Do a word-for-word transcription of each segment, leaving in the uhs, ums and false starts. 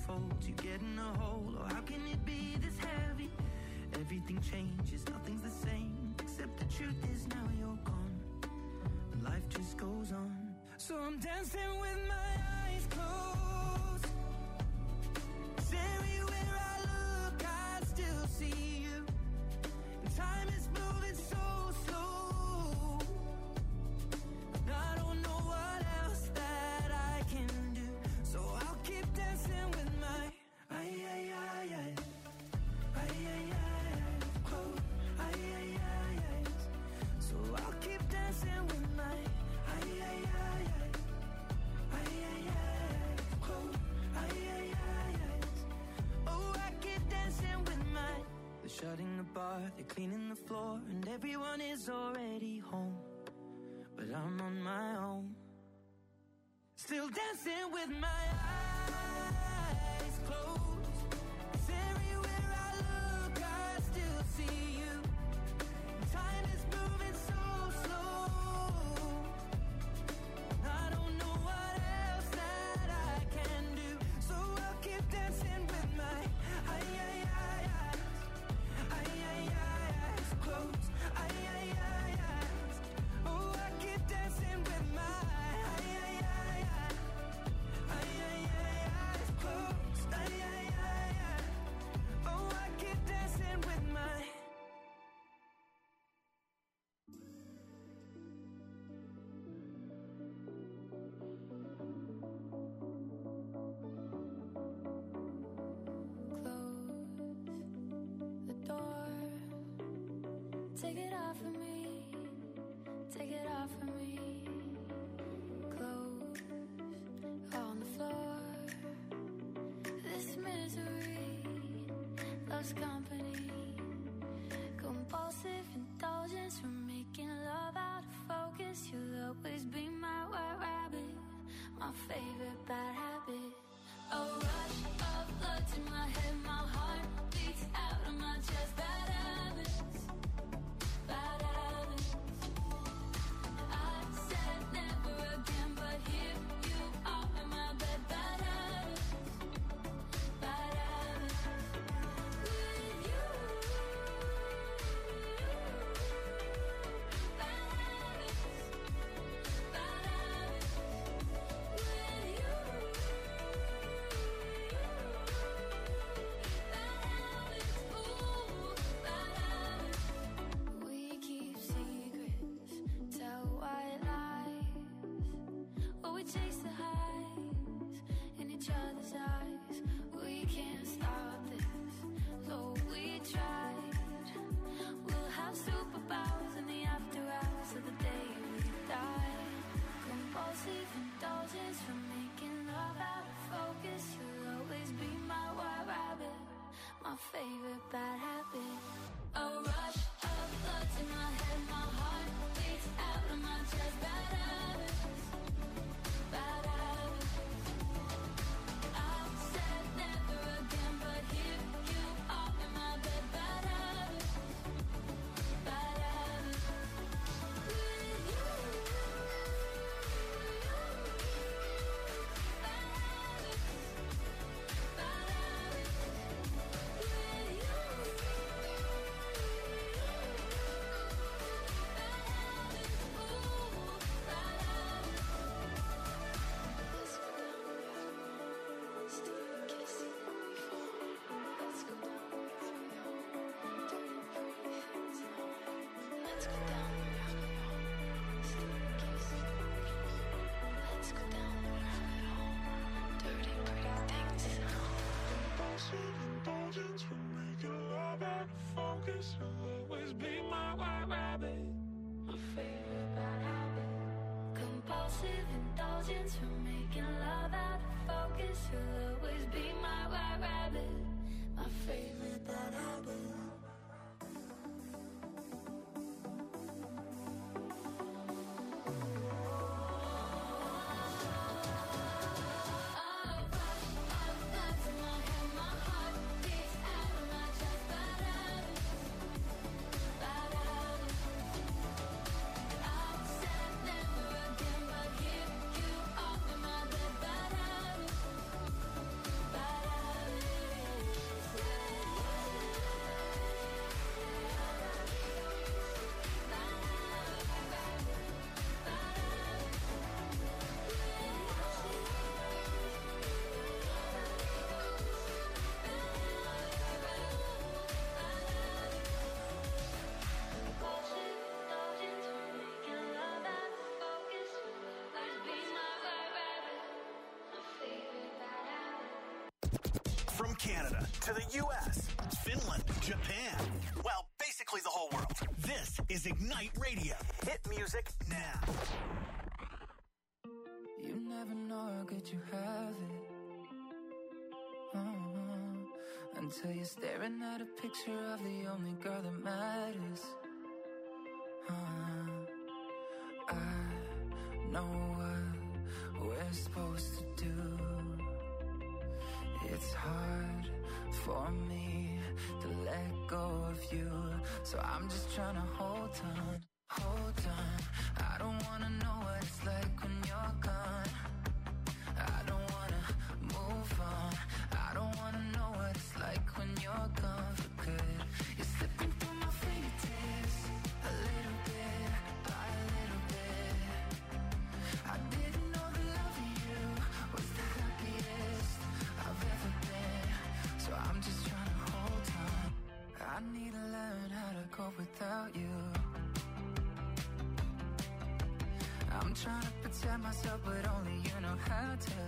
folds, you get in a hole. Oh, how can it be this heavy? Everything changes, nothing's the same, except the truth is now you're gone, and life just goes on. So I'm dancing with my eyes closed, cause everywhere I look I still see you, and time is moving so slow, and I don't know what else that I can do. So I'll keep dancing with my ay, ay, ay, ay. Ay, ay, ay, close. Ay, ay, ay, ay. So I'll keep dancing with my ay, ay, ay, ay. Ay, ay, ay, close. Ay, ay, ay, ay. Oh, I keep dancing with my. They're shutting the bar, they're cleaning the floor, and everyone is already home, but I'm on my own, still dancing with my eyes closed. 'Cause everywhere I look, I still see you. Time is moving so slow. I don't know what else that I can do. So I'll keep dancing with my ay, ay, ay, ay. Ay, ay, ay, eyes closed. Ay, ay, ay, eyes. Oh, I keep dancing with my ay, ay, ay, ay. Ay, ay, ay, eyes closed. Ay, ay, ay, ay. Oh, I keep dancing with my. Close the door. Take it off of me. Take it off of me. Close on the floor. This misery loves company. Compulsive indulgence from making love out of focus. You'll always be my white rabbit, my favorite bad habit. A rush of blood to my head, my heart beats out of my chest. Bad habits, bad habits. I said never again, but here you are in my bed. Bad habits, bad habits. With you, bad habits, bad habits. With you, bad habits. Ooh, bad habits. We keep secrets, tell white lies. Oh, we chase the highs in each other's eyes. We can't stop this, though we tried. We'll have superpowers in the after hours of the day we die. Compulsive indulgence from making love out of focus. You'll always be my white rabbit, my favorite bad habit. A rush of blood to my head, my heart beats out of my chest. Bad habits, bad habits. I said never again, but here you are in my bed. Bad habits, bad habits. With you, bad habits, bad habits. With you, bad Canada to the U S, Finland, Japan. Well, basically the whole world. This is Ignite Radio. Hit music now. You never know how good you have it. Uh-huh. Until you're staring at a picture of the only girl that matters. Uh-huh. I know what we're supposed to do. It's hard for me to let go of you, so I'm just trying to hold on, hold on. I don't wanna know what it's like when you're gone. I don't wanna move on. I don't wanna know what it's like when you're gone for good. You're slipping through my fingertips, a little bit by a little bit. I didn't know the love of you was the happiest I've ever been, so I'm just trying to hold on. I need to learn how to cope without you. I'm trying to protect myself, but only you know how to.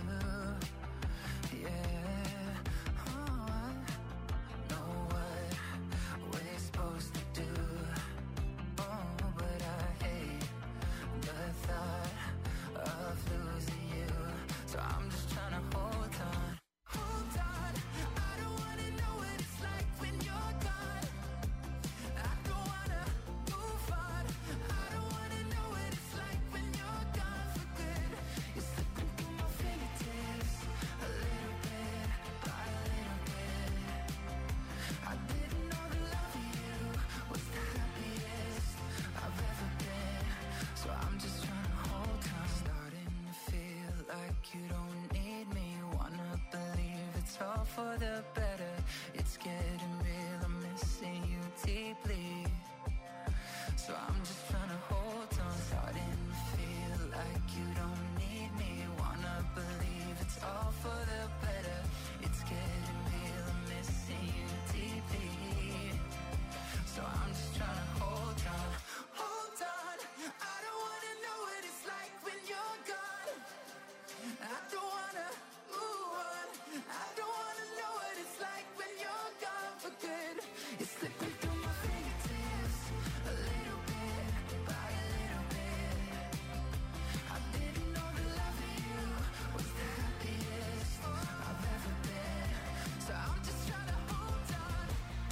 Yeah, oh, I know what we're supposed to do. Oh, but I hate the thought of losing you, so I'm just trying to hold on. Hold on, I don't wanna know what it's like when you're gone. I don't wanna move on. I don't wanna know what it's like when you're gone for good. You're slipping through my fingertips, a little bit by a little bit. I didn't know the love of you was the happiest I've ever been, so I'm just trying to hold on. Starting to feel like you don't need me. Wanna believe it's all for the better. It's getting real, I'm missing you deeply, so I'm just trying to hold on. Starting to feel like you don't need me. Wanna believe it's all for the better. It's getting real, I'm missing you deeply, so I'm just trying to hold on. Hold on, I don't wanna know what it's like when you're gone. I don't wanna move on. I don't wanna know what it's like when you're gone for good. It's slipping through my fingertips, a little bit by a little bit. I didn't know the love of you was the happiest I've ever been, so I'm just trying to hold on.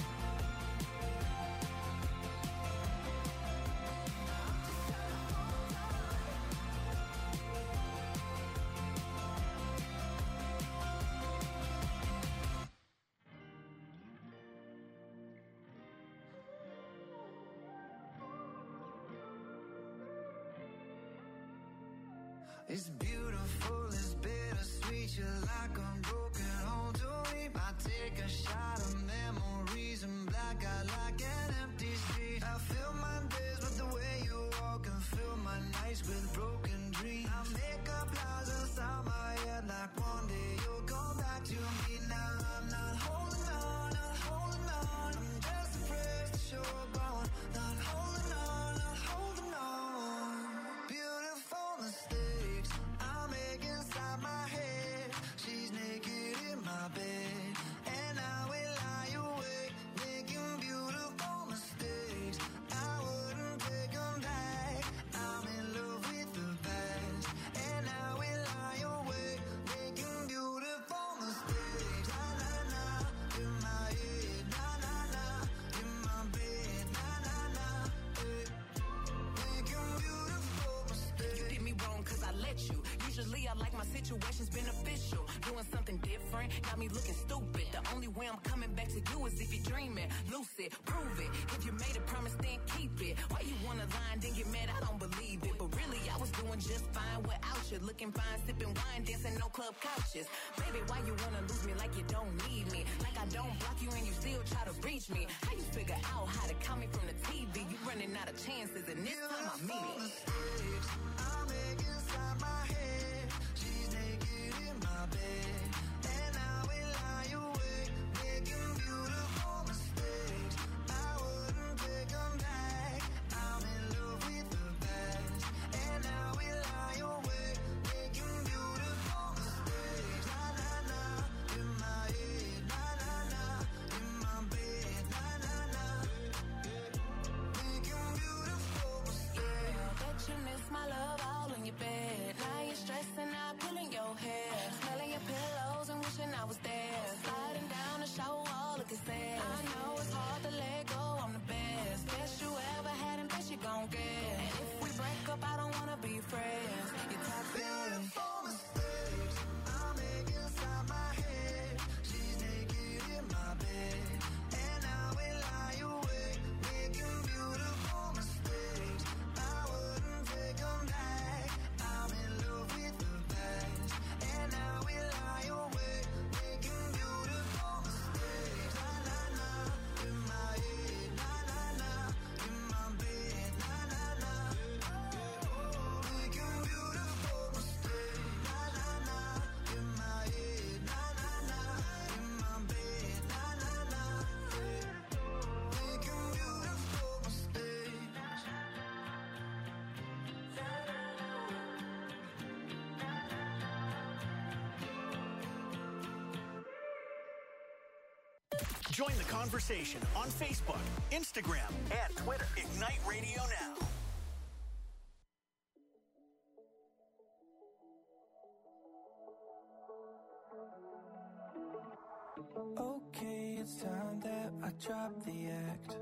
It's beautiful, it's bittersweet. You're like a broken home to me. I take a shot of memories and black out like an empty street. I fill my days with the way you walk and fill my nights with broken dreams. I make up lies inside my head like one day you'll come back to me. Now I'm not holding on, not holding on. I'm just afraid to show up on. Not holding on, not holding on. Beautiful mistakes I make inside my head. She's naked in my bed, and I will lie awake, making beautiful mistakes. I wouldn't take them back. I'm in love with the past, and I will lie awake, making beautiful mistakes. Na na na, in my head. Na na na, in my bed. Na na na, eh. Making beautiful mistakes. You did me wrong cause I let you. Usually I like my situations beneficial. Doing something different, got me looking stupid. The only way I'm coming back to you is if you're dreaming. Lucid, prove it. If you made a promise, then keep it. Why you wanna lie and then get mad? I don't believe it. But really, I was doing just fine without you. Looking fine, sipping wine, dancing no club couches. Baby, why you wanna lose me like you don't need me? Like I don't block you and you still try to reach me. How you figure out how to call me from the T V? You running out of chances and this time I mean it. Mistakes I make inside my head. She's naked in my bed, and I will lie awake, making beautiful mistakes. I wouldn't take them back. I'm in love with the past, and I will lie awake, making beautiful mistakes. Na na na, in my head. Na Join the conversation on Facebook, Instagram, and Twitter. Ignite Radio Now. Okay, it's time that I drop the act.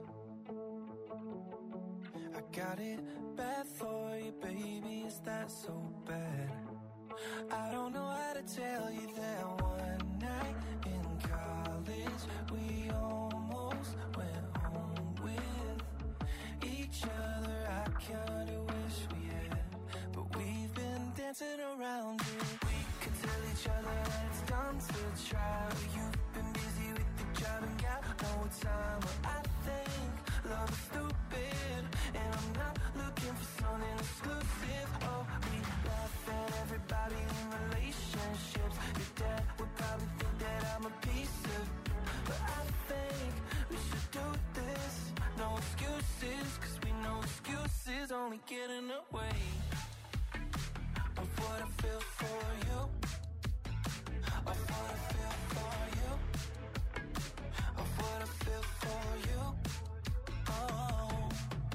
I got it bad for you, baby, is that so bad? I don't know how to tell you that one night in college we almost went home with each other. I kinda wish we had, but we've been dancing around it. We could tell each other that it's time to try, but you've been busy with the job and got no time. But I think love is stupid, and I'm not looking for something exclusive. Oh, we laugh at everybody in relationships. Your dad would probably think that I'm a piece of, but I think we should do this. No excuses, cause we know excuses only get in the way of what I feel for you, of what I feel for you, of what I feel for you. Oh,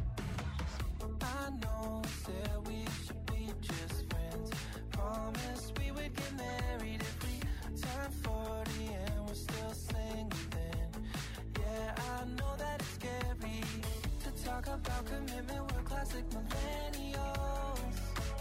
I know that we should be just friends. Promise we would get married if we turn forty and we're still single then. Yeah, I know that it's scary to talk about commitment, we're classic millennials.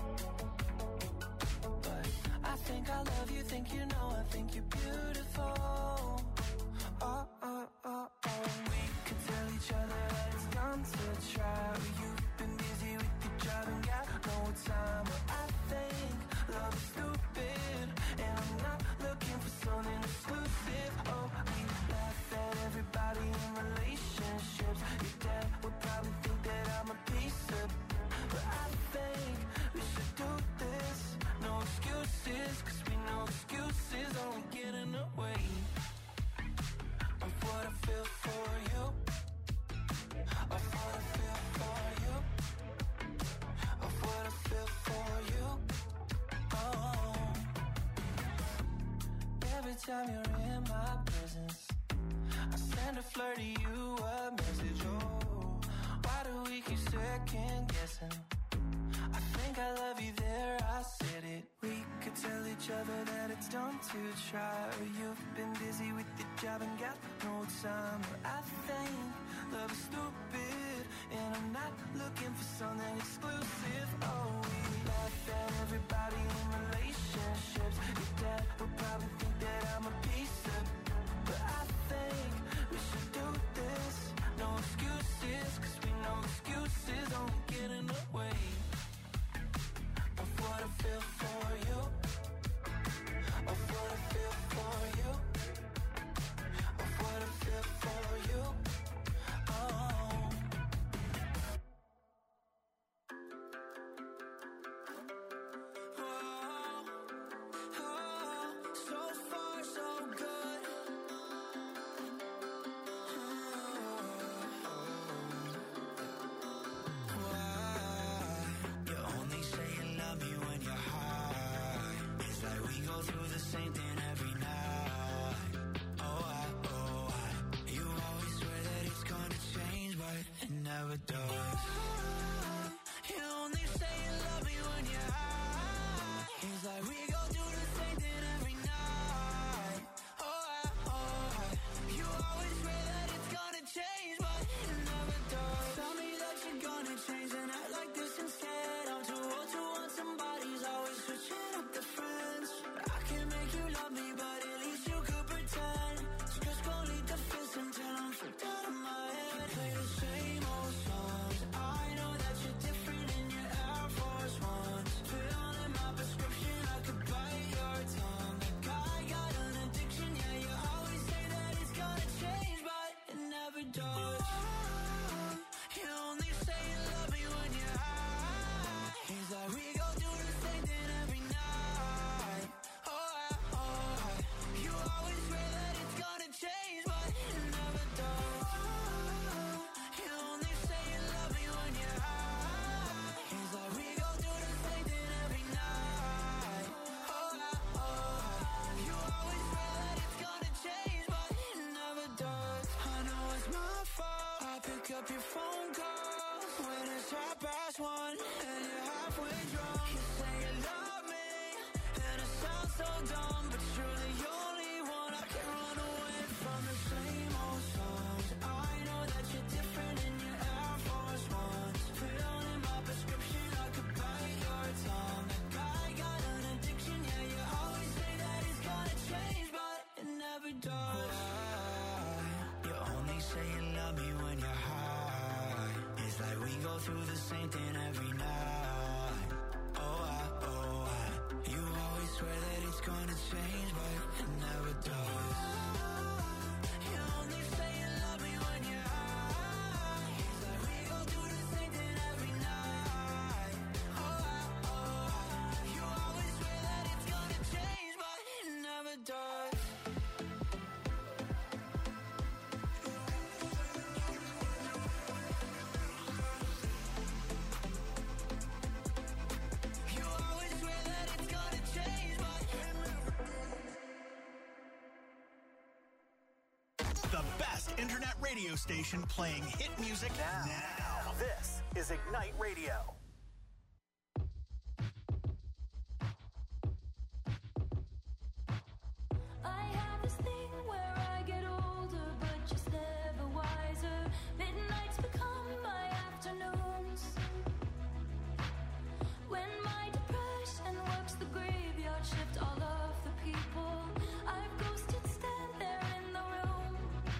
But I think I love you, think you know, I think you're beautiful. Oh, oh, oh, oh. We could tell each other that it's time to try, but you've been busy with your job and got no time. But I think love is stupid, and I'm not looking for something exclusive. Oh, we laugh at everybody in relationships. Your dad would probably think that I'm a piece of, but I think we should do this. No excuses, cause we know excuses only get in the way of what I feel for you, of what I feel for you, of what I feel for you. Oh, every time you're in my presence, I send a flirt to you a message. Oh, why do we keep second guessing? I think I love you there, I said it. We could tell each other that it's time to try, but you've been busy with the job and got no time. But I think love is stupid, and I'm not looking for something exclusive. Oh, we laugh at everybody in relationships. Your dad would probably think that I'm a piece of, but I think we should do this. No excuses, cause we know excuses only get in the way of what I feel for you, of what I feel for you, of what I feel for you. Oh, oh, oh, so far so good. Why you only say you love me when you're high? It's like we go through the same thing every night. Oh, I, oh, I. You always swear that it's gonna change, but it never does. You only say you love me when you're high. It's like we go through the same thing every night. Oh, I, oh, I. You always swear that it's gonna change, but it never does. Tell me that you're gonna change and act like this instead. I'm too old to want somebody's always switching up the friends. I can make you love me, but at least you could pretend. So just go lead the fence until I'm freaked out of my head. Play the same old songs. I know that you're different in your Air Force Ones. Fill in my prescription, I could bite your tongue. Like I got an addiction, yeah, you always say that it's gonna change, but it never does. You only say you love me when you're high. It's like we go through the same thing every night. Oh, I, oh, I. You always swear that it's gonna change, but it never does. You only say you love me when you're high. It's like we go through the same thing every night. Oh, I, oh, I. You always swear that it's gonna change, but it never does. up your phone call when it's half past one and you're halfway drunk. You say you love me, and it sounds so dumb, but you're the only one I can run away from. The same old songs. I know that you're different in your Air Force Ones. Fill in my prescription, I could bite your tongue. That guy got an addiction, yeah, you always say that it's gonna change, but it never does. You only say you love me when you're high. It's like we go through the same thing every night. Oh, I, oh, I. You always swear that it's gonna change, but it never does. You only say you love me when you're high. It's like we go through the same thing every night. Oh, I, oh, I. You always swear that it's gonna change, but it never does. You always swear that it's gonna change, but it never does. The best internet radio station playing hit music now. now. This is Ignite Radio. I have this thing where I get older, but just never wiser. Midnights become my afternoons. When my depression works the graveyard shift, all of the people I've ghosted stand there in the room.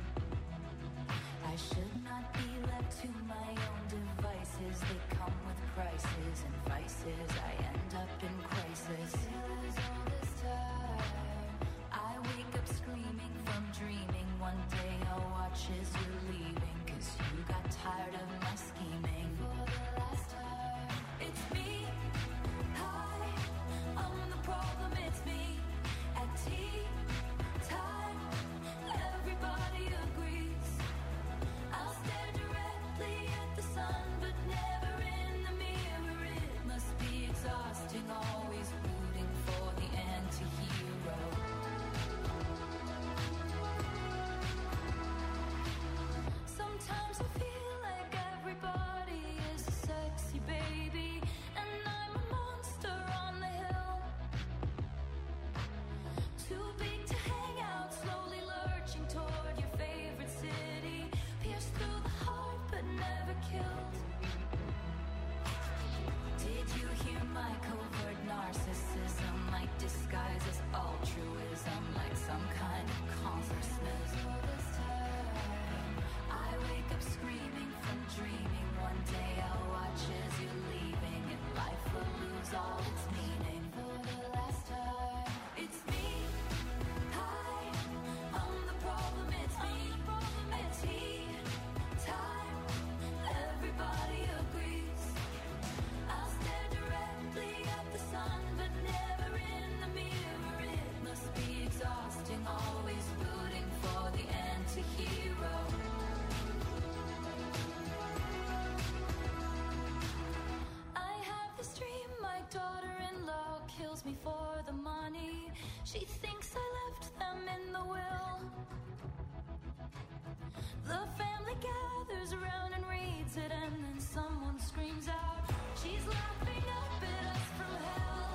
I should not be left to my own devices. They come with prices and vices. I end up in crisis. Feels all this time. I wake up screaming from dreaming. One day I'll watch as you're leaving, 'cause you got tired of my scheming. For the last time, it's me. Hi, I'm the problem, it's me. At tea time, everybody agrees. I'll stare directly at the sun, but never in the mirror. It must be exhausting, always rooting for the anti-hero. Sometimes I feel like everybody is a sexy baby, and I'm a monster on the hill. Too big to hang out, slowly lurching toward your favorite city. Pierced through the heart, but never killed. Did you hear my covert narcissism? Like disguise as altruism, like some kind of consciousness. All this time, I wake up screaming from dreaming. One day I'll watch as you're leaving, and life will lose all its meaning. For the last time, it's me. Hi, I'm the problem, it's me. At tea time, everybody agrees. I'll stare directly at the sun, but never in the mirror. It must be exhausting, always rooting for the anti-hero. I have this dream, my daughter-in-law kills me for the money. She thinks I left them in the will. The family gathers around and reads it, and then someone screams out, she's laughing up at us from hell.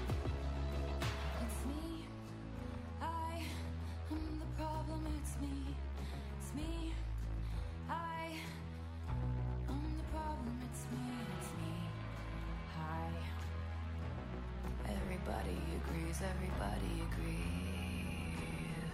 It's me. I am the problem, it's me. It's me. I am the problem, it's me. It's me. Hi. Everybody agrees, everybody agrees.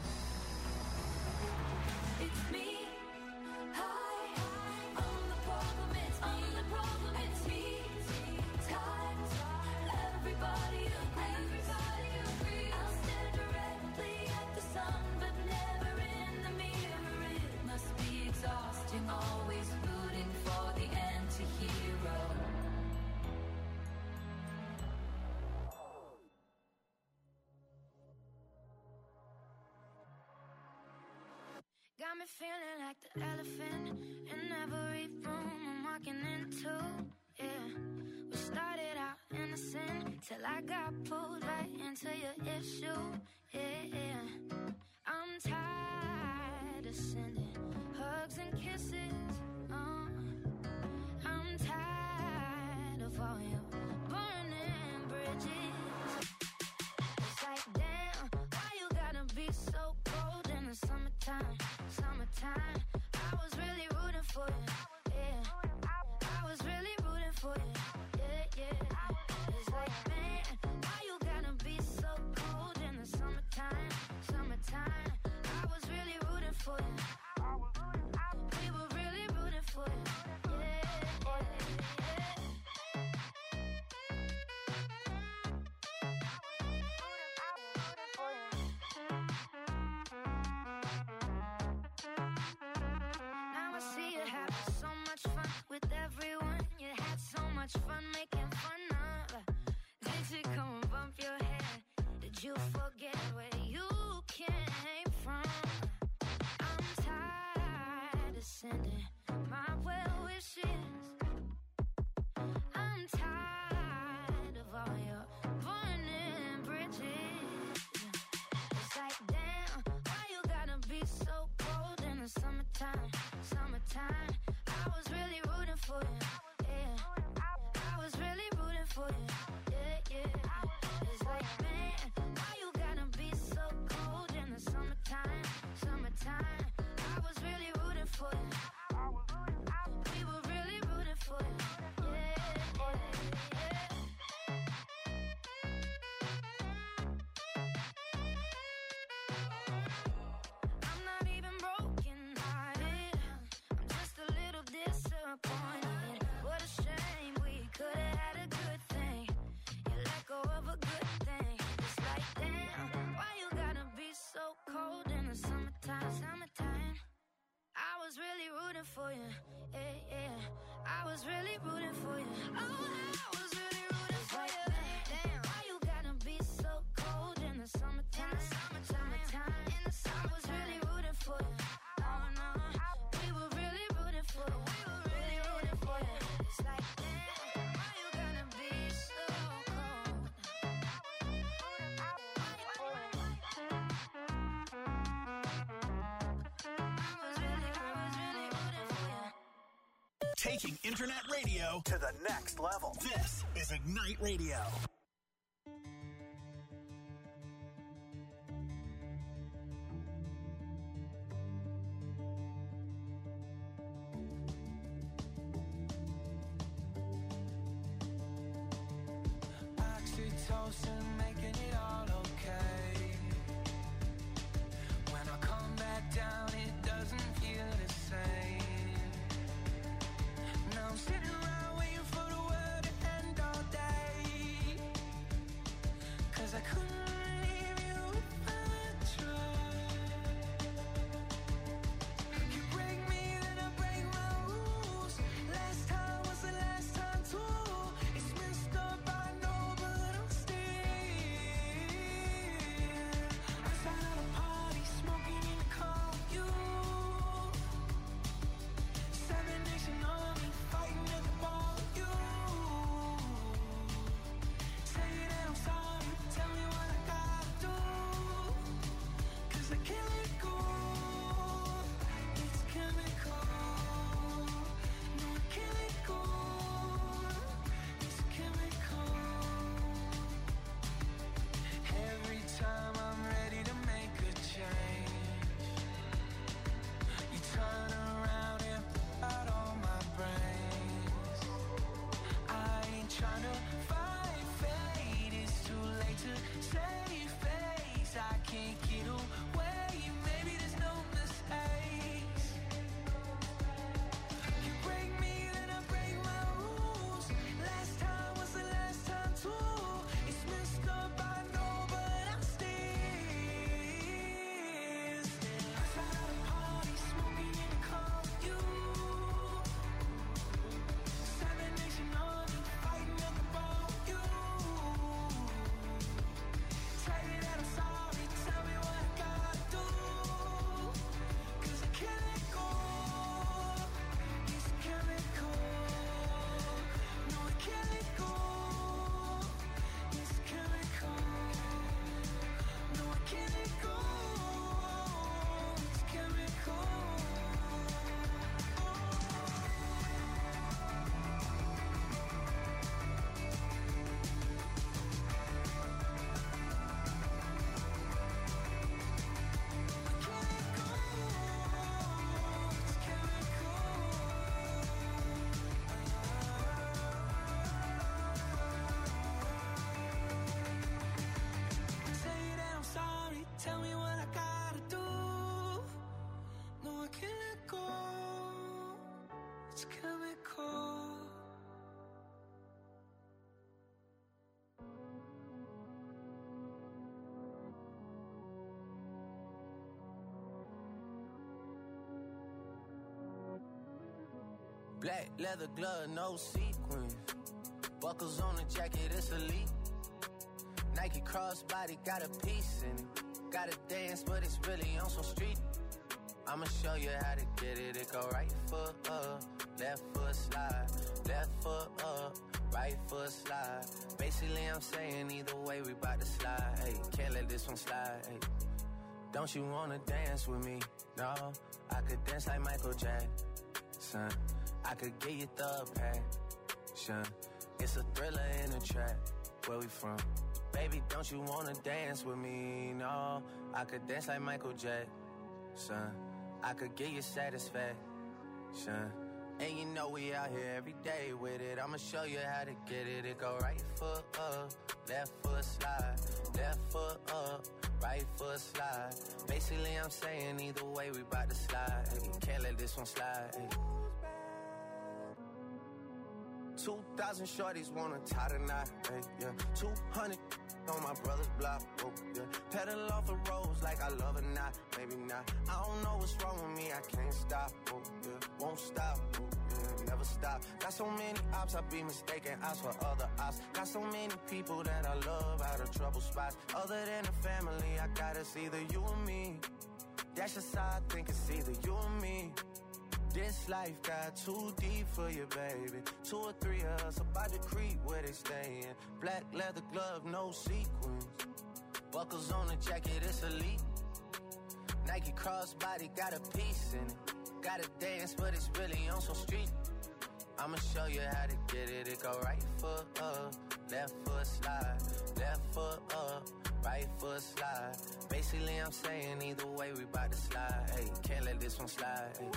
It's me. Hi, I'm the problem, it's me. I'm the problem, it's me. Time, everybody agrees. Everybody agrees. I'll stare directly at the sun, but never in the mirror. It must be exhausting, always rooting for the anti-hero. Got me feeling like the elephant in every room I'm walking into. Yeah, we started out innocent till I got pulled right into your issue. Yeah, I'm tired of sending hugs and kisses. Oh. for you. Yeah, yeah. It's like, man, why you gotta be so cold in the summertime? Summertime. I was really rooting for you. We were really rooting for you. Yeah, yeah, yeah. Now I see you having so much fun with everyone. You had so much fun making fun of. Did you come and bump your head? Did you forget where you came from? I'm tired of sending my well wishes. I'm tired of all your burning bridges. It's like, damn, why you gotta be so cold in the summertime? Summertime. I was really rooting for you. Yeah, I was really rooting for you. Yeah, yeah. It's like, man, why you gotta be so cold in the summertime? Summertime. I was really rooting for you. We were really rooting for you. Yeah, yeah, yeah. I'm not even broken hearted. I'm just a little disappointed. What a shame, we could have had a good thing. You let go of a good thing. It's like, damn, why you gotta be so cold in the summertime? Summertime. I was really rooting for you. Yeah, yeah. I was really rooting for you. Oh, I was really rooting for you. Damn, why you gotta be so cold in the summertime? Summertime. In the summer, I was really rooting for you. Oh no, we were really rooting for you. We were really rooting for you. It's like, damn, why you gotta be so cold? I was really, I was really rooting for you. Taking internet radio to the next level. This is Ignite Radio. Oxytocin, making it all okay. When I come back down, it doesn't feel the same. Now I'm sitting around waiting for the world to end all day. 'Cause I couldn't leave you if I tried. You break me, then I break my rules. Last time was the last time too. It's messed up, I know, but I'm still Black leather glove, no sequins. Buckles on the jacket, it's elite. Nike crossbody, got a piece in it. Gotta dance, but it's really on some street. I'ma show you how to get it. It go right foot up, left foot slide. Left foot up, right foot slide. Basically, I'm saying either way, we bout to slide. Hey, can't let this one slide. Hey, don't you wanna dance with me? No, I could dance like Michael Jackson. I could get you the passion. It's a thriller in a trap. Where we from? Baby, don't you wanna dance with me? No, I could dance like Michael Jackson. I could get you satisfaction. And you know we out here every day with it. I'ma show you how to get it. It go right foot up, left foot slide. Left foot up, right foot slide. Basically, I'm saying either way, we bout to slide. Hey, can't let this one slide. Hey. Two thousand shorties wanna tie the knot. Hey, yeah. Two hundred on my brother's block. Oh, yeah. Pedal off the roads like I love it, not. Maybe not. I don't know what's wrong with me. I can't stop. Oh, yeah. Won't stop. Oh, yeah. Never stop. Got so many ops, I be mistaken ops for other ops. Got so many people that I love out of trouble spots. Other than the family, I got it's either you or me. That's just how I think it's either you or me. This life got too deep for you, baby. Two or three of us about to creep where they stayin'. Black leather glove, no sequins. Buckles on the jacket, it's elite. Nike crossbody, got a piece in it. Gotta dance, but it's really on some street. I'ma show you how to get it. It go right foot up, left foot slide. Left foot up, right foot slide. Basically, I'm saying either way, we bout to slide. Hey, can't let this one slide. Hey.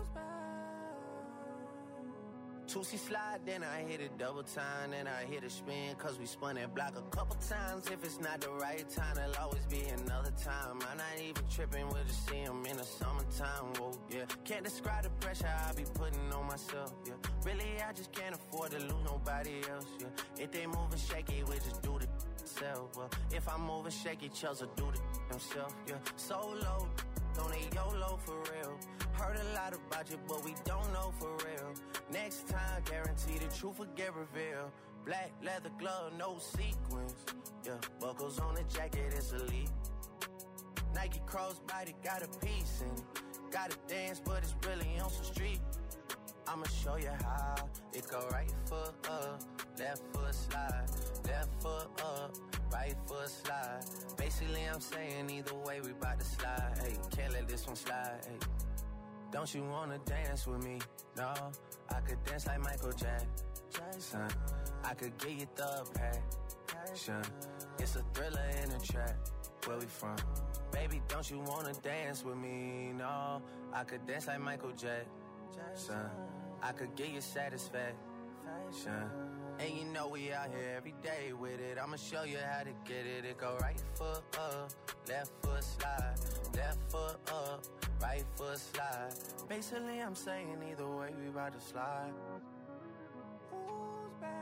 Two-C slide, then I hit it double time, then I hit a spin, cause we spun that block a couple times. If it's not the right time, there'll always be another time. I'm not even tripping, we'll just see them in the summertime, whoa, yeah. Can't describe the pressure I be putting on myself, yeah. Really, I just can't afford to lose nobody else, yeah. If they moving shaky, we just do the self, well. If I'm moving shaky, Chelsea do the himself, yeah. Solo, don't need YOLO for real. Heard a lot about you, but we don't know for real. Next time, guarantee the truth will get revealed. Black leather glove, no sequins. Yeah, buckles on the jacket, it's elite. Nike crossbody, got a piece in it. Gotta dance, but it's really on some street. I'ma show you how. It go right foot up, left foot slide. Left foot up, right foot slide. Basically, I'm saying either way, we bout to slide. Hey, can't let this one slide. Hey. Don't you wanna dance with me? No, I could dance like Michael Jackson. I could get you the passion. It's a thriller in a trap. Where we from? Baby, don't you wanna dance with me? No, I could dance like Michael Jackson. I could get you satisfaction. And you know we out here every day with it. I'ma show you how to get it. It go right foot up, left foot slide. Left foot up, right foot slide. Basically, I'm saying either way, we about to slide. Who's back?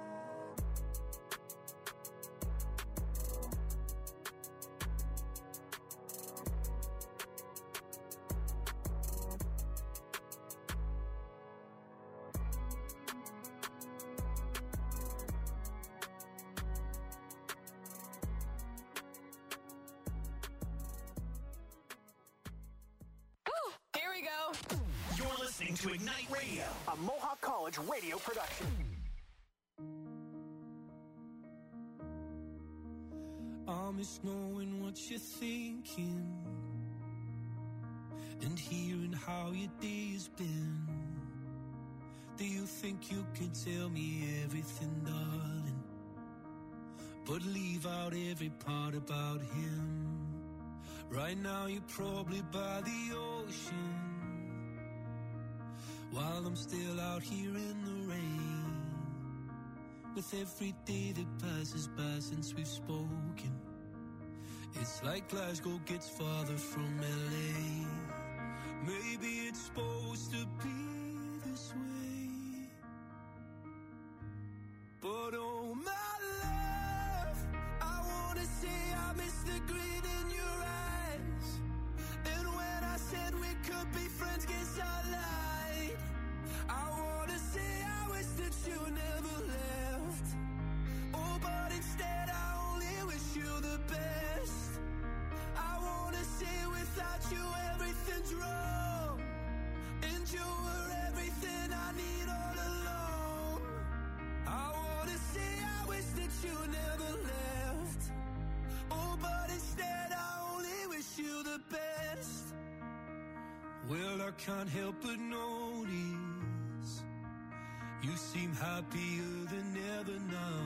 Listening to Ignite Radio, a Mohawk College radio production. I miss knowing what you're thinking and hearing how your day's been. Do you think you can tell me everything, darling, but leave out every part about him? Right now you're probably by the ocean, while I'm still out here in the rain. With every day that passes by since we've spoken, it's like Glasgow gets farther from L A. Maybe it's supposed to be this way, but oh my love, I wanna say I miss the grin in your eyes. And when I said we could be friends, guess I lied. I want I can't help but notice you seem happier than ever now.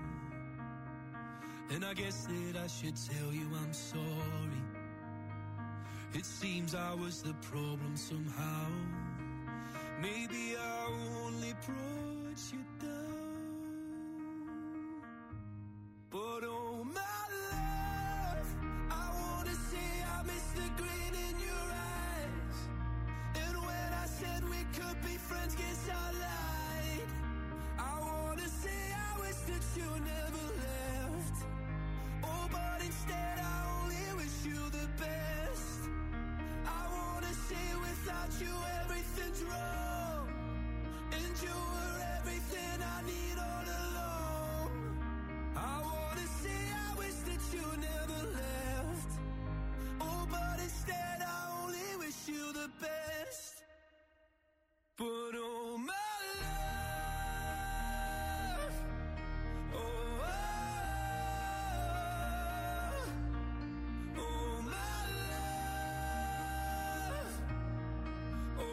And I guess that I should tell you I'm sorry. It seems I was the problem somehow. Maybe I only brought you down. But oh my love, I wanna say I miss the grin in your eyes. And when I said we could be friends, guess I lied. I wanna say I wish that you never left. Oh, but instead I only wish you the best. I wanna say without you everything's wrong, and you were everything I need all along. I wanna say I wish that you never left. Oh, but instead I only wish you the best. But oh my love, oh, oh, oh my love, oh,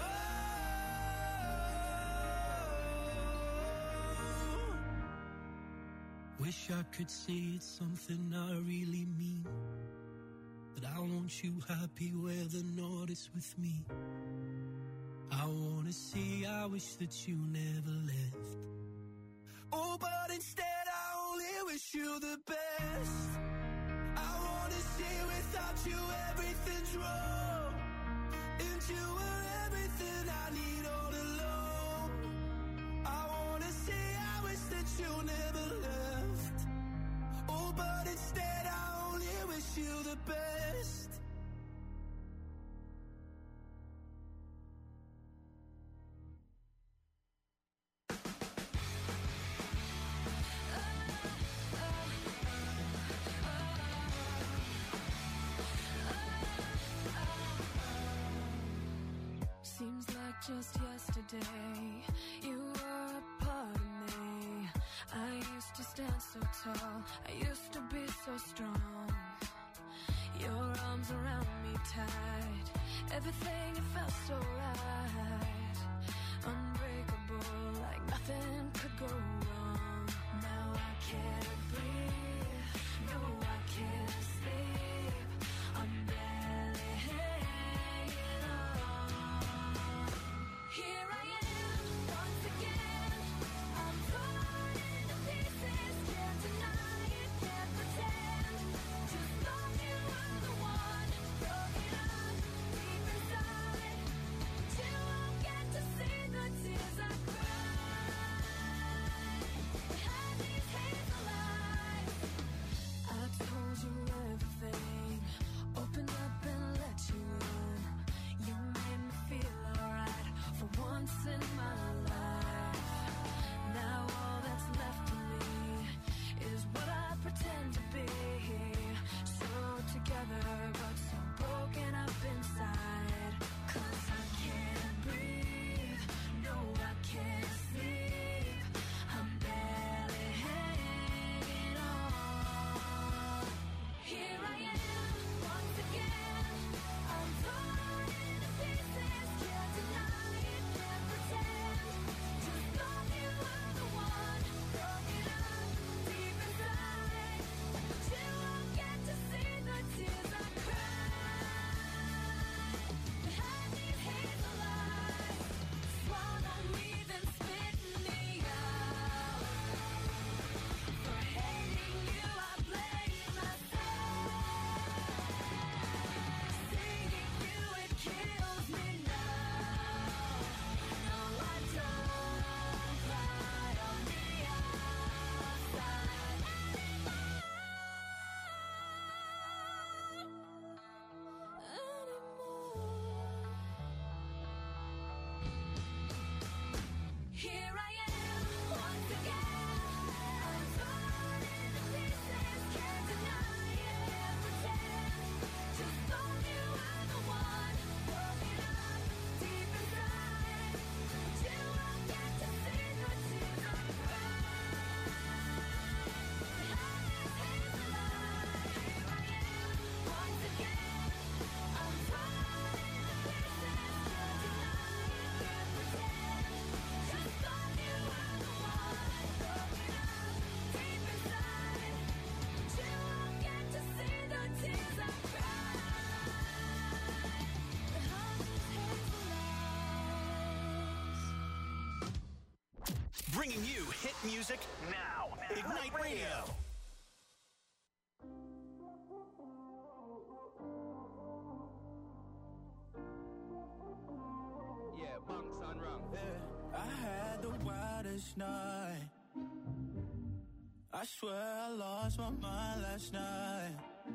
oh. Wish I could say it's something I really mean, that I want you happy whether or not it's with me. I wanna say I wish that you never left. Oh, but instead I only wish you the best. I wanna say without you everything's wrong, and you were everything I need all along. I wanna say I wish that you never left. Oh, but instead I only wish you the best. Seems like just yesterday you were a part of me. I used to stand so tall, I used to be so strong. Your arms around me tight, everything it felt so right. Unbreakable, like nothing could go wrong. Now I can't breathe, no I can't sleep. I'm barely hanging on. Here I am, once again. I'm torn into pieces, can't deny it, can't pretend. Just thought you were the one, broken up deep inside. Till I'm music now. Ignite Radio. Yeah, bunks on rum. Yeah, I had the wildest night. I swear I lost my mind last night.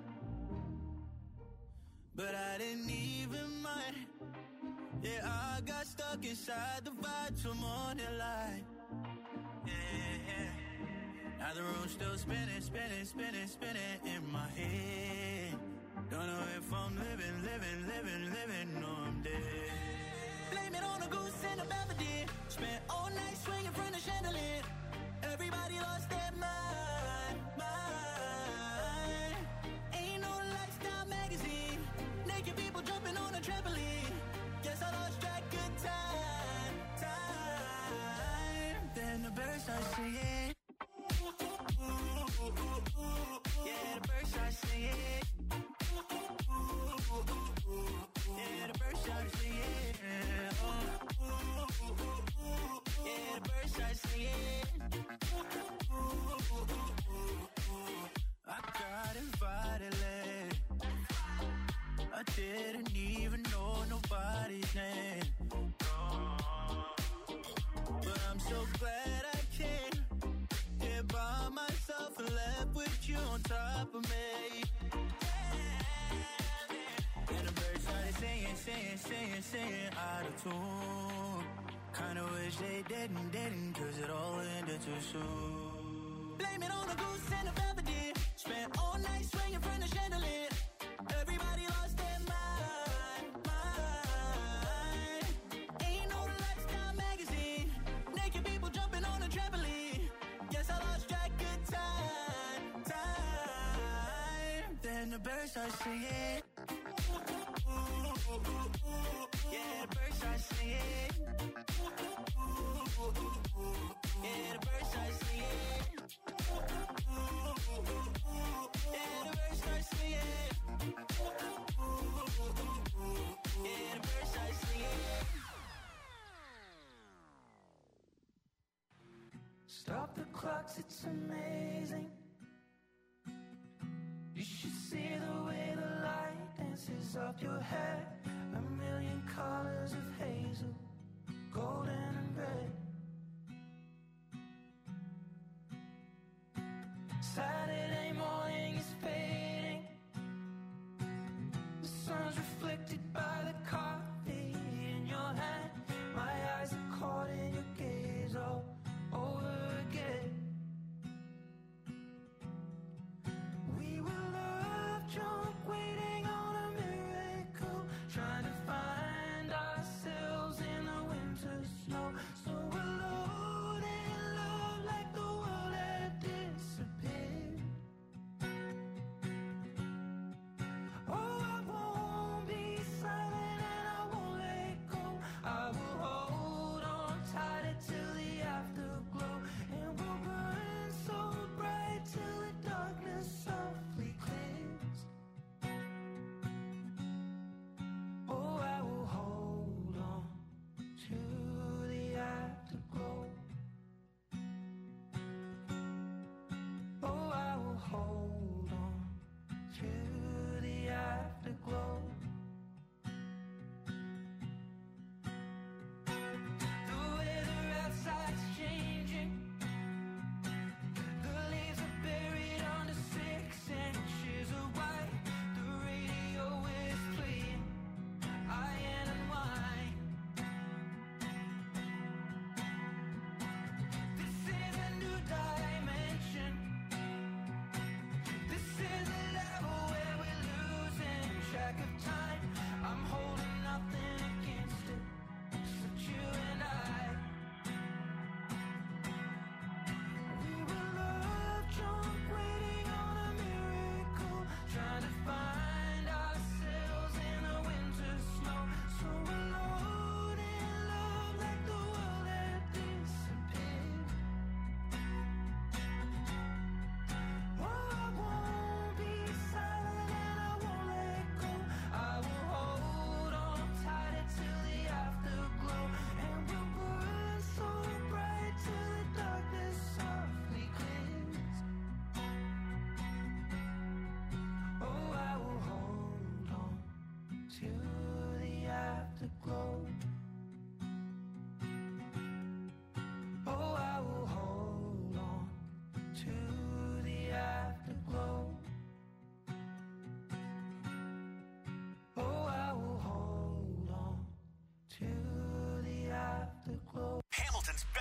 But I didn't even mind. Yeah, I got stuck inside the vibe till morning light. Yeah, yeah. Now the room's still spinning, spinning, spinning, spinning in my head. Don't know if I'm living, living, living, living, or I'm dead. Blame it on a goose and a Belvedere. Spent all night swinging from the chandelier. Everybody lost their mind, mind. Ain't no lifestyle magazine. Naked people jumping on a trampoline. Guess I lost track of time, time. Then the birds start singing. Yeah, the birds start singing. Yeah, the birds start singing. Yeah, the birds start singing. I got invited late. I didn't even know nobody's name. But I'm so glad I came here by myself and left with you on top of me. And the birds started singing, singing, singing, singing out of tune. Kinda wish they didn't, didn't, cause it all ended too soon. Blame it on a goose and a Belvedere. Spent all night swinging from the chandelier. Everybody lost their mind, mind. Ain't no lifestyle magazine. Naked people jumping on a trampoline. Guess I lost track of time, time. Then the birds start singing. Yeah, the birds start singing. Yeah, the birds start singing. Yeah, the birds start singing. Yeah, the birds start singing. Stop the clocks, it's amazing. You should see the way the light dances up your hair. A million colors of hazel, golden and red. Saturday morning is fading. The sun's reflected by the coffee in your hand. My eyes are caught in your gaze all over again. We were love drunk, waiting on a miracle, trying to find ourselves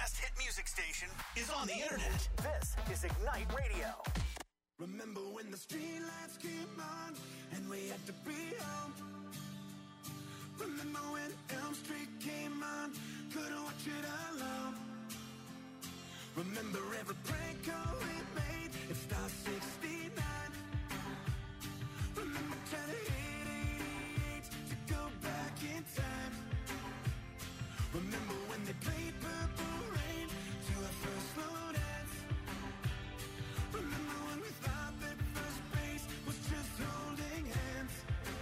best hit music station is on the internet. This is Ignite Radio. Remember when the streetlights came on and we had to be home? Remember when Elm Street came on, couldn't watch it alone? Remember every prank call we made at Star sixty-nine? Remember trying to hit eighty-eight to go back in time? Remember when they played Purple Rain to our first slow dance? Remember when we thought that first base was just holding hands?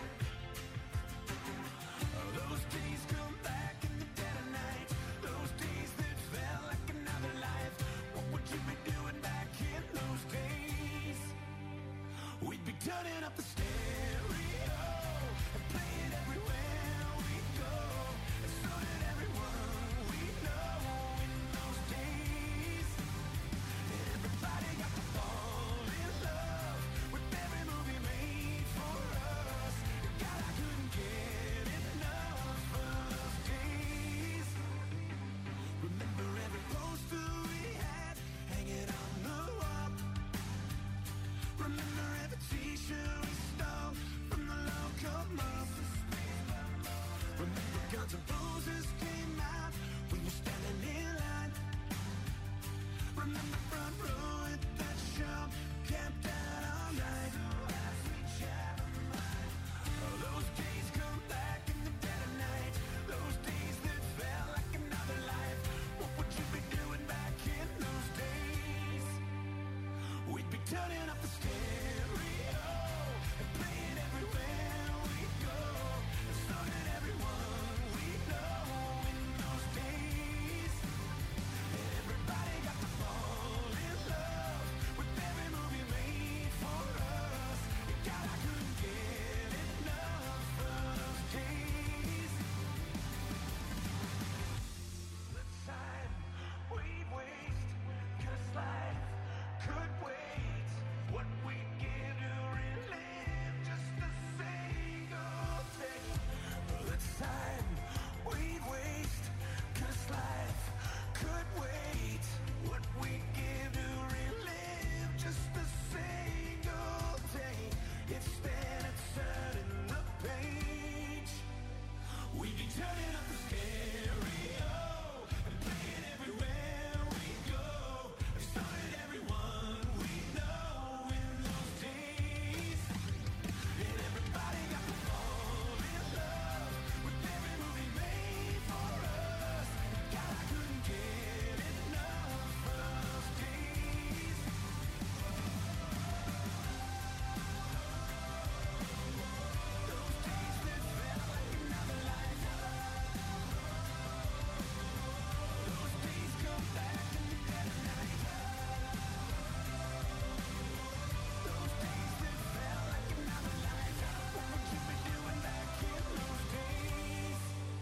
Oh, those days come back in the dead of night. Those days that felt like another life. What would you be doing back in those days? We'd be turning up the stereo and playing everywhere we go. And so did everyone we know in those days. Everybody got to fall in love with every movie made for us. God, I couldn't get enough of those days. Remember every poster we had hanging on the wall. Remember every t-shirt we stole from the local mall. Remember Guns N' Roses came out, we were standing in line. Remember front row at that show, camped out all night. Oh, those days come back in the dead of night. Those days that felt like another life. What would you be doing back in those days? We'd be turning up the stereo and playing everywhere we go. And so did everyone we know in those days. Everybody got to fall in love with every movie made for us. God, I couldn't get enough of those days. Let's sign, we'd waste, 'cause life could wait. What we give to relive just a single day. Let's sign, we'd waste, 'cause life could wait. What we give to relive just a single day. Instead of turning the page, we'd be turning up the stereo and playing everywhere we go. And so did everyone we know in those days. And everybody got to fall in love with every movie made for us. God, I couldn't get enough of those days. Those days that felt like another life. Those days come back in the dead of night. Those days that felt like another life. What would you be doing back in those days?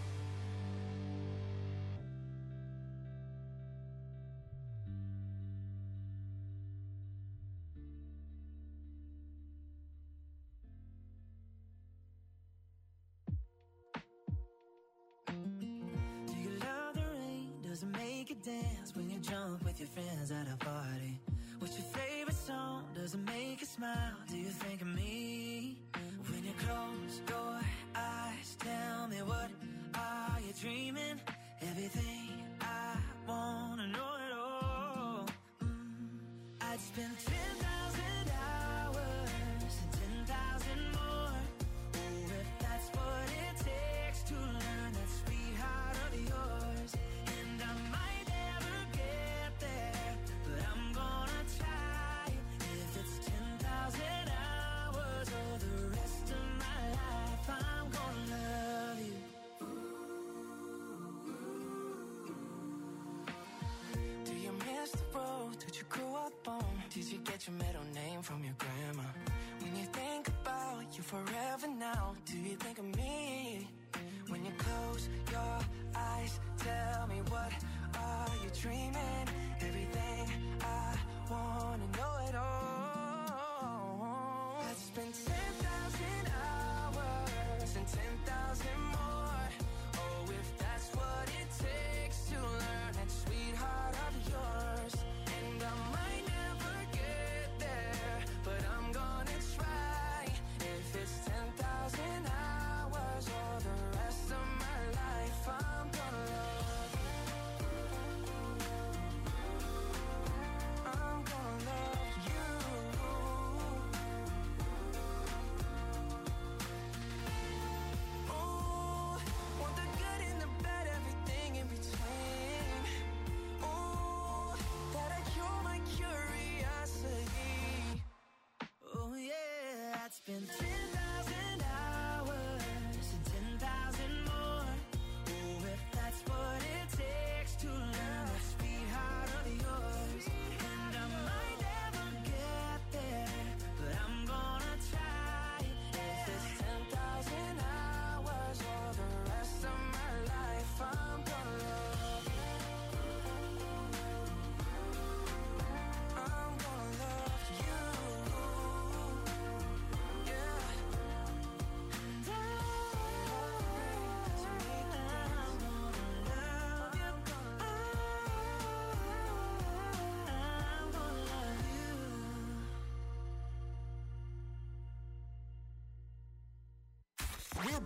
Do you love the rain? Does it make you dance when you jump with your friends at a party? What's your favorite song? Does it make you smile? Do you think of me? When you close your eyes, tell me what are you dreaming? Everything I wanna know it all. Mm. I'd spend ten thousand hours and ten thousand more. Oh, if that's what it takes to learn that sweet heart of yours. And I might never get there, but I'm gonna try. If it's ten thousand hours or the rest of my life, I'm gonna love you. Do you miss the road that you grew up on? Did you get your middle name from your grandma? When you think about you forever now, do you think of me? When you close your eyes, tell me what are you dreaming? Everything I wanna know it all. I'd spend ten thousand hours and ten thousand more. Oh, if that's what it takes to learn that sweetheart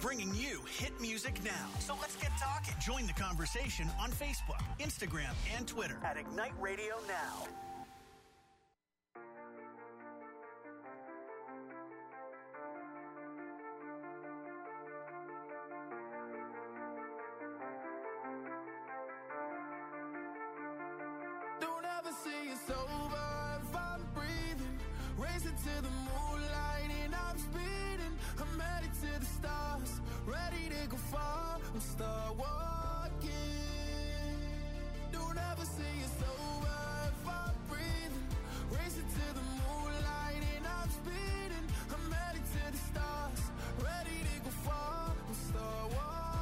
bringing you hit music now. So let's get talking. Join the conversation on Facebook, Instagram, and Twitter at Ignite Radio Now. Don't ever say it's over if I'm breathing. Racing to the moonlight and I'm speeding. I'm headed to the stars, ready to go far. I'm start walking. Don't ever say it's over if I'm breathing. Racing to the moonlight and I'm speeding. I'm headed to the stars, ready to go far. I'm start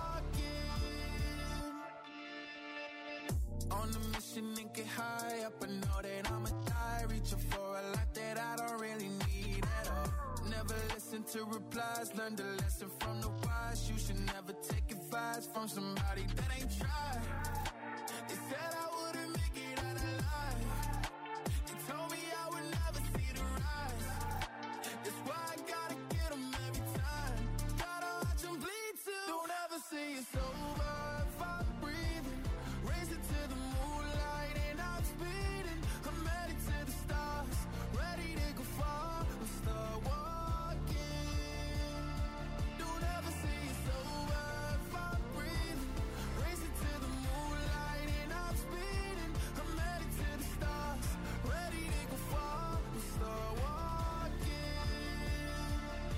walking. On a mission and get high up, I know that I'ma die. Reaching for a lot that I don't really need at all. Never listen to replies, learn the lesson from the wise. You should never take advice from somebody that ain't tried. They said I wouldn't make it out alive. They told me I would never see the rise. That's why I gotta get them every time. Gotta watch them bleed too. Don't ever say it's over if I'm breathing. Racing to the moonlight and I'm speeding. I'm headed to the stars, ready to go far. I'm start walking. Don't ever say it's over if I'm breathing. Racing to the moonlight and I'm speeding. I'm headed to the stars, ready to go far. I'm start walking.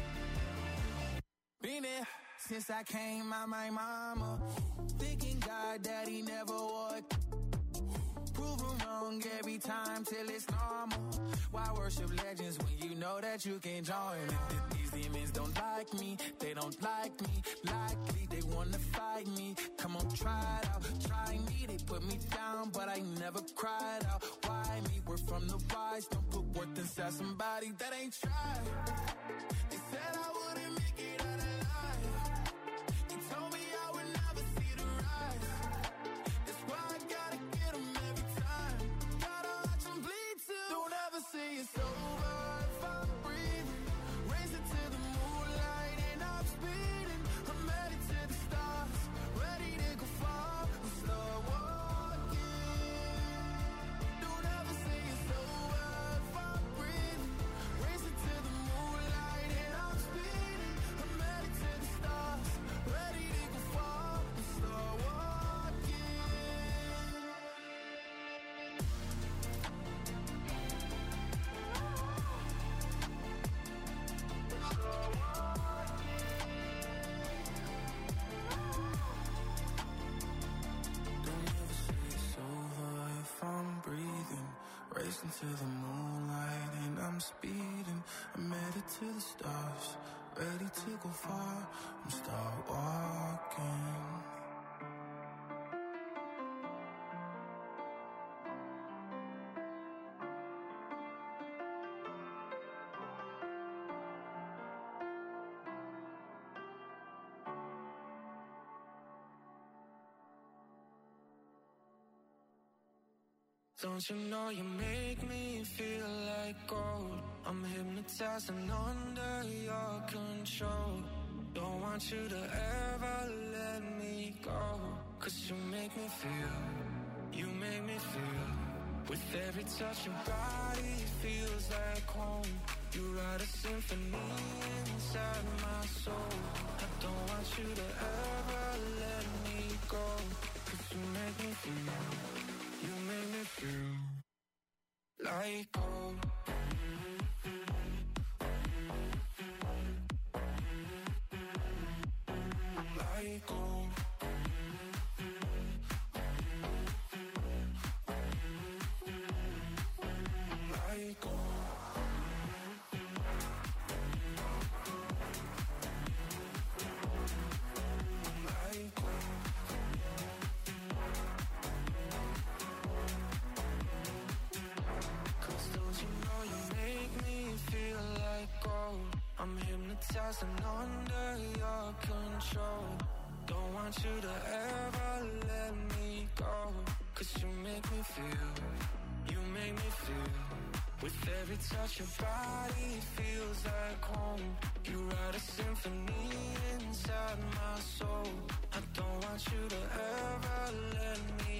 Been there since I came out my mama. Thinking God that he never would. Proven wrong every time till it's normal. Why worship legends when you know that you can't join it? These demons don't like me, they don't like me. Likely they wanna fight me. Come on, try it out, try me. They put me down, but I never cried out. Why me? We're from the wise. Don't put worth inside somebody that ain't tried. They said I wouldn't make it out alive. They told me I would never see the rise. That's why I gotta get them every time. Gotta watch them bleed too. Don't ever say it's over if I'm breathing. Racing to the moonlight and I'm speeding. I'm headed to the stars, ready to go far. I'm start walking. Don't ever say it's over if I'm breathing. Racing to the moonlight and I'm speeding. I'm headed to the stars, ready to go far. I'm start walking. Don't ever say it's over if I'm breathing. Racing to the moonlight and I'm speeding. I'm headed to the stars, ready to go far. I'm start walking. Don't you know you make me feel like gold? I'm hypnotized and under your control. Don't want you to ever let me go. Cause you make me feel, you make me feel. With every touch your body feels like home. You write a symphony inside my soul. I don't want you to ever let me go. Cause you make me feel, you make me feel like gold. Like gold. Like gold. Like gold. I'm hypnotized and under your control. Don't want you to ever let me go. Cause you make me feel, you make me feel. With every touch your body, it feels like home. You write a symphony inside my soul. I don't want you to ever let me